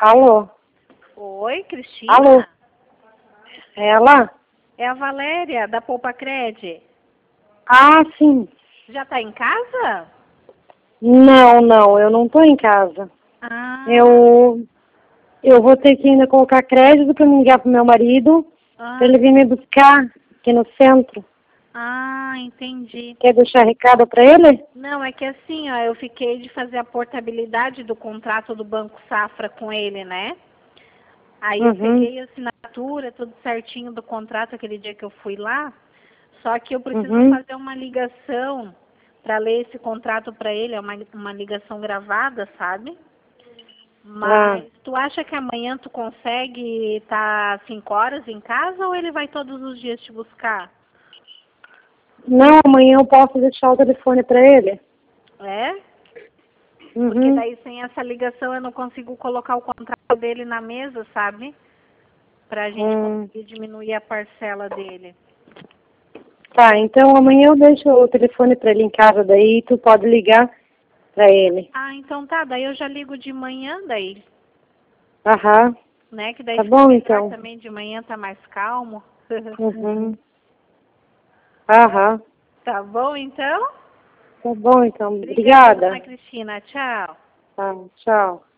Alô? Oi, Cristina? Alô? É ela? É a Valéria, da Poupa Cred. Ah, sim. Já tá em casa? Não, eu não tô em casa. Ah, Eu vou ter que ainda colocar crédito para me ligar pro meu marido, para ele vir me buscar aqui no centro. Entendi. Quer deixar recado para ele? Não, é que assim, ó, eu fiquei de fazer a portabilidade do contrato do Banco Safra com ele, né? Aí eu peguei a assinatura, tudo certinho do contrato aquele dia que eu fui lá. Só que eu preciso fazer uma ligação para ler esse contrato para ele, é uma ligação gravada, sabe? Mas tu acha que amanhã tu consegue estar 5 horas em casa ou ele vai todos os dias te buscar? Não, amanhã eu posso deixar o telefone para ele. É? Porque daí sem essa ligação eu não consigo colocar o contrato dele na mesa, sabe? Pra gente conseguir diminuir a parcela dele. Tá, então amanhã eu deixo o telefone para ele em casa, daí tu pode ligar para ele. Ah, então tá, daí eu já ligo de manhã daí, Aham. né? Que daí Tá fica bom, melhor então. também, de manhã tá mais calmo. Aham. Tá bom, então? Tá bom, então. Obrigada, Obrigada. dona Cristina. Tchau. Tá, tchau.